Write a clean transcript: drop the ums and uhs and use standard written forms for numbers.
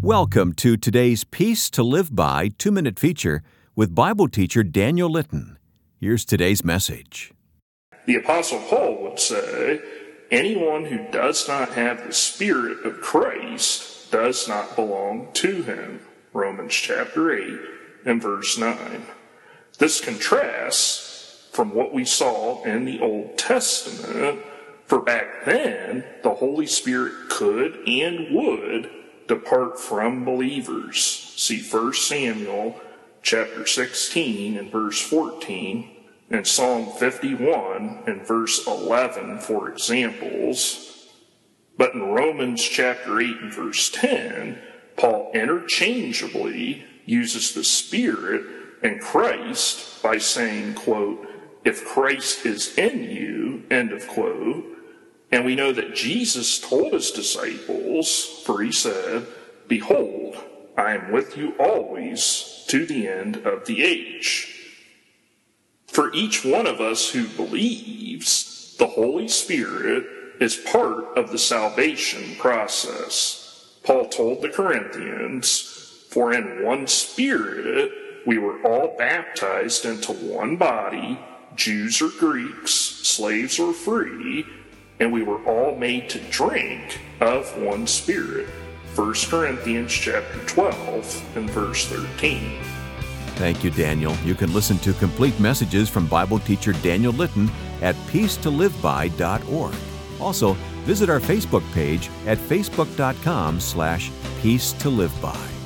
Welcome to today's Peace to Live By 2-minute feature with Bible teacher Daniel Litton. Here's today's message. The Apostle Paul would say, anyone who does not have the Spirit of Christ does not belong to him. Romans chapter 8 and verse 9. This contrasts from what we saw in the Old Testament, for back then the Holy Spirit could and would depart from believers. See 1 Samuel chapter 16 and verse 14, and Psalm 51 and verse 11 for examples. But in Romans chapter 8 and verse 10, Paul interchangeably uses the Spirit and Christ by saying, quote, if Christ is in you, end of quote. And we know that Jesus told his disciples, for he said, behold, I am with you always to the end of the age. For each one of us who believes, the Holy Spirit is part of the salvation process. Paul told the Corinthians, for in one Spirit we were all baptized into one body, Jews or Greeks, slaves or free, and we were all made to drink of one Spirit. 1 Corinthians chapter 12 and verse 13. Thank you, Daniel. You can listen to complete messages from Bible teacher Daniel Litton at peacetoliveby.org. Also, visit our Facebook page at facebook.com/peacetoliveby.